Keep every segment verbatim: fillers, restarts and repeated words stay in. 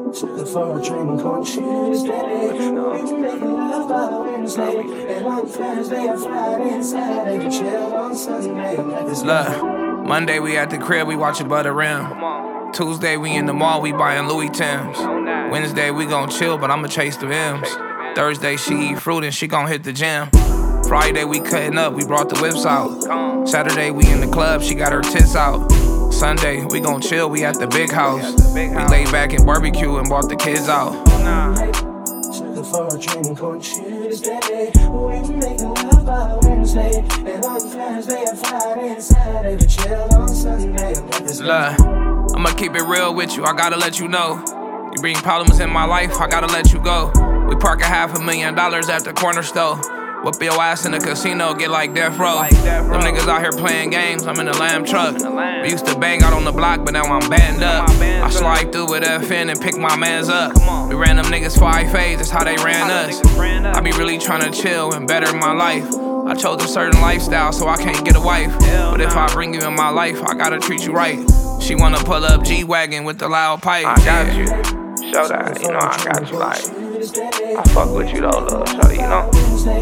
Took her for a drink on Tuesday. We were making love by Wednesday. And on Thursday and Friday and Saturday we chill on Sunday. Look, Monday we at the crib, we watchin' Butter Rim. Tuesday we in the mall, we buyin' Louis Timbs. Wednesday we gon' chill, but I'ma chase the M's. Thursday she eat fruit and she gon' hit the gym. Friday we cuttin' up, we brought the whips out. Saturday we in the club, she got her tits out. Sunday we gon' chill, we at the big house. We laid back and barbecue and brought the kids out. Took her for a drink on Tuesday. We were making love by Wednesday. And on Thursday and Friday and Saturday we chill on Sunday. Look, I'ma keep it real with you, I gotta let you know. You bring problems in my life, I gotta let you go. We park a half a million dollars at the corner store. Whip your ass in the casino, get like death row. Them niggas out here playing games, I'm in a lamb truck. We used to bang out on the block, but now I'm banned up. I slide through with F N and pick my mans up. We ran them niggas five phase, that's how they ran us. I be really tryna chill and better my life. I chose a certain lifestyle, so I can't get a wife. But if I bring you in my life, I gotta treat you right. She wanna pull up G-Wagon with the loud pipe. I got you, show that, you know I got you like. I fuck with you though, little shawty, you know.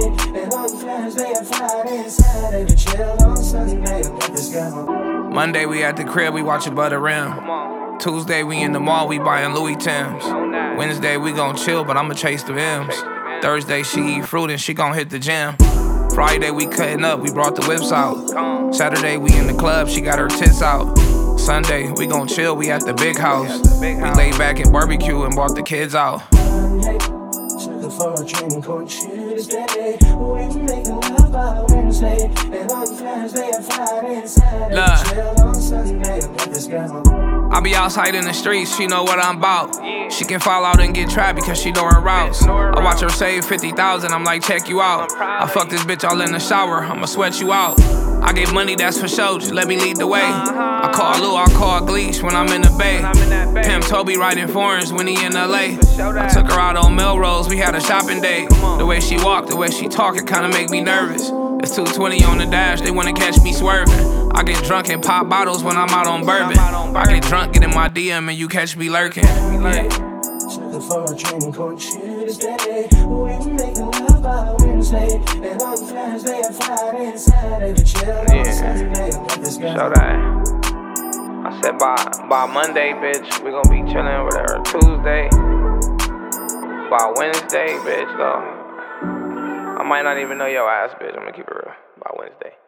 Monday we at the crib, we watchin' Butter Rim. Tuesday we in the mall, we buyin' Louis Timbs. Wednesday we gon' chill, but I'ma chase the M's. Thursday she eat fruit and she gon' hit the gym. Friday we cuttin' up, we brought the whips out. Saturday we in the club, she got her tits out. Sunday we gon' chill, we at the big house. We laid back and barbecue and brought the kids out. Took her for a drink on Tuesday. We were making love by Wednesday. And on Thursday and Friday and Saturday we chill on Sunday. I be outside in the streets, she know what I'm about. She can fall out and get trapped because she know her routes. I watch her save fifty thousand, I'm like, check you out. I fuck this bitch all in the shower, I'ma sweat you out. I get money, that's for sure, just let me lead the way. I call Lou, I call Gleesh when I'm in the Bay. Pimp Toby riding foreigns when he in L A. I took her out on Melrose, we had a shopping date. The way she walk, the way she talk, it kinda make me nervous. It's two twenty on the dash, they wanna catch me swerving. I get drunk and pop bottles when I'm out on bourbon. I get drunk, get in my D M and you catch me lurking. Yeah. Took her for a drink on Tuesday. We were making love by Wednesday. And on Thursday and Friday and Saturday we chill on Sunday. Show that. I said by by Monday, bitch, we gon' be chillin' whatever. Tuesday. By Wednesday, bitch, though. I might not even know your ass, bitch. I'm gonna keep it real. By Wednesday.